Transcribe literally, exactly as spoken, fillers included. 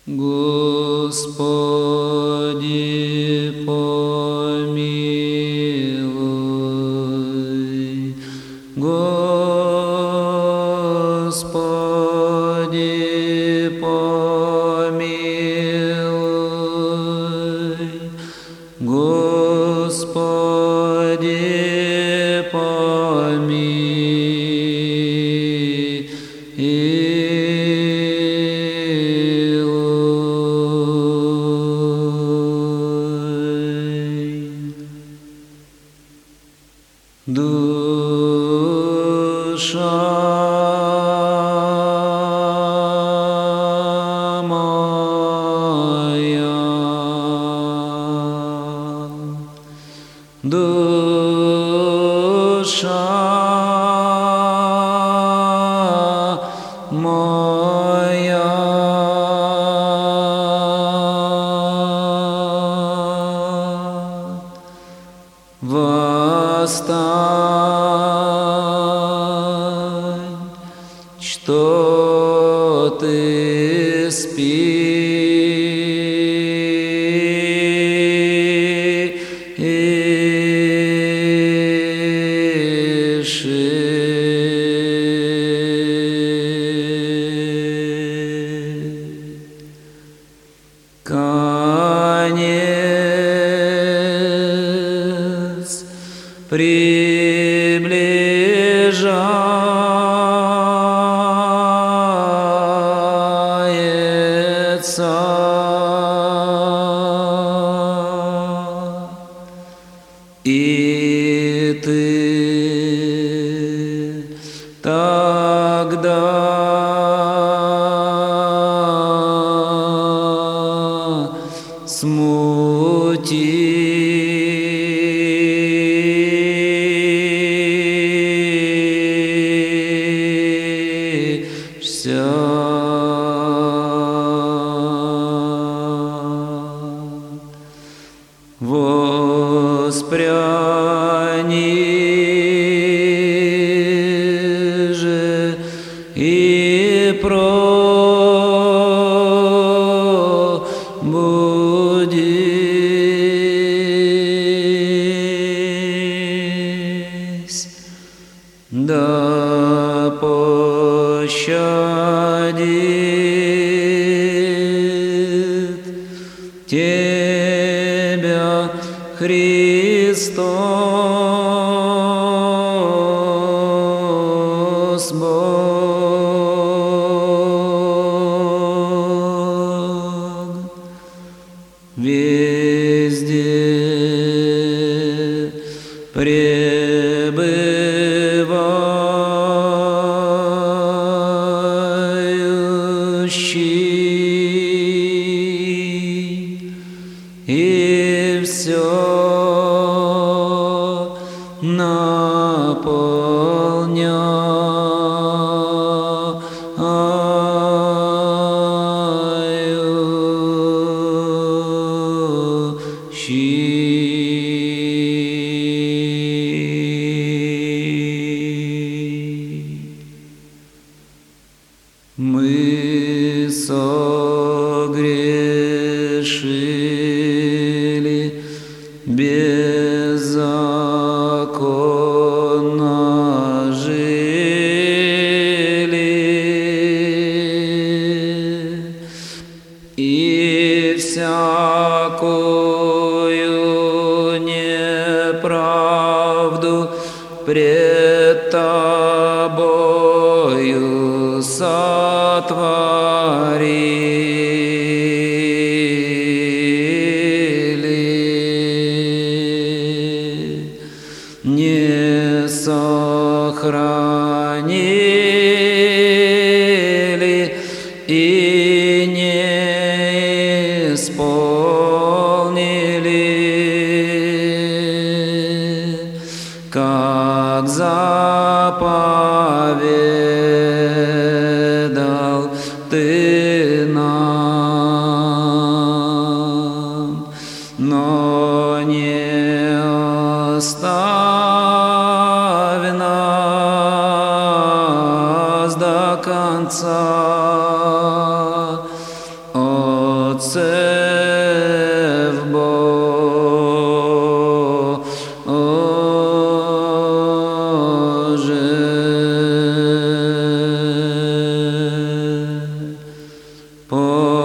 Господи, помилуй. Господи, помилуй. Господи, помилуй. Душа моя, душа моя, восстань, что ты спишь. Конец приближается, и ты тогда смутишься. Воспряни же и пробудись, да пощадит тебя Христос Бог. Везде пребывающий и все наполняющий. Мы согрешили, беззаконно жили, и всякую неправду пред Тобою сотворили, не сохранили и не исполнили, как заповедал Ты нам, но не оставь нас до конца. О просив Боже.